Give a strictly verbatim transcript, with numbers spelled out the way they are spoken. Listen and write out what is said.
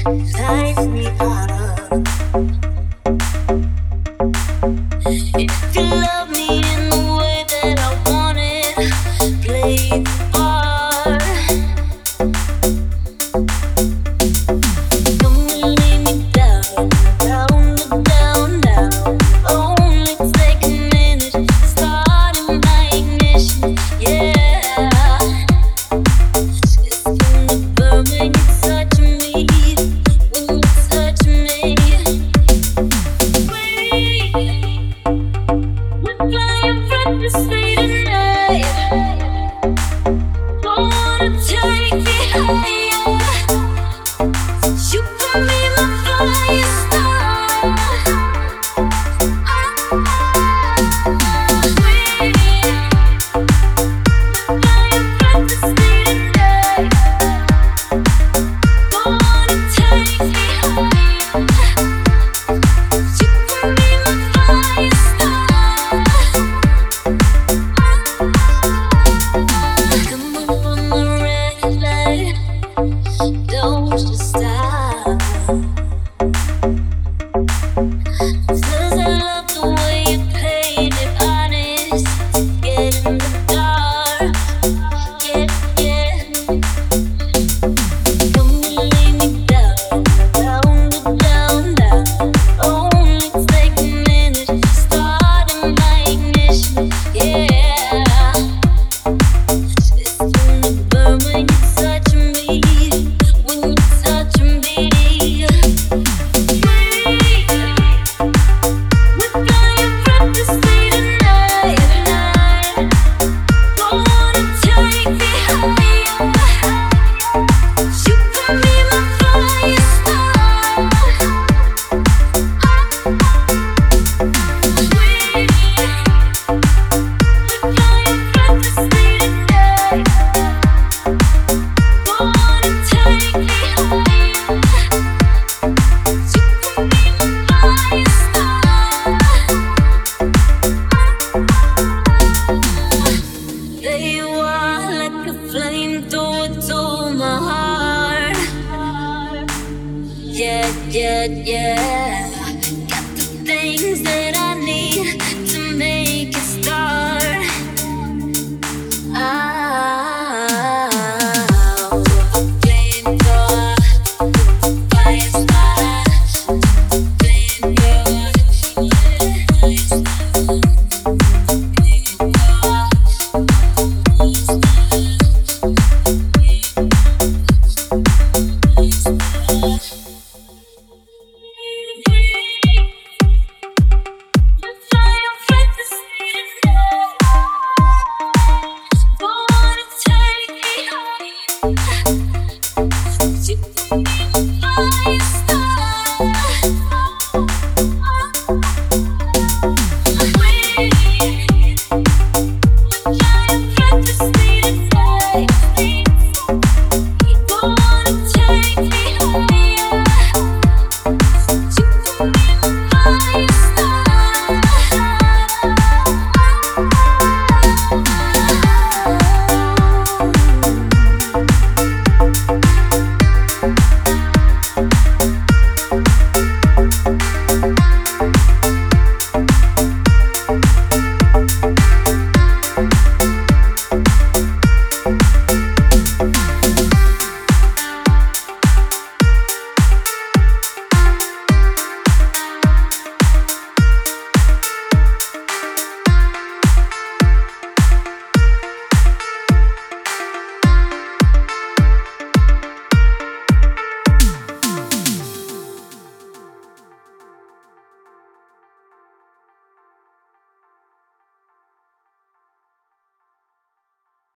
lights me up. If you love me in the way that I want it, play the part. Come and lay me down, down, down, down. Only take a minute, starting my ignition, yeah. It's gonna burn when you touch me, when you touch me. We, we're flying from the state tonight. Wanna take me higher. You can be my fire star. We, we're flying from the state tonight. Wanna take me higher. You can be my fire star. Come up on the red light, don't you stop. 'Cause I love the way you paint it honest. Get in the dark, yeah, yeah. Come and lay me down, down, down, down. Only take a minute, starting my ignition, yeah. It's gonna burn when you touch me, when you touch me. We're flying from the state tonight. Wanna take me higher. You can be my fire star. We, we're flying from the state tonight. Wanna take me higher. You can be my fire star. There you are, like a flamethrower to my heart. Yeah, yeah, yeah.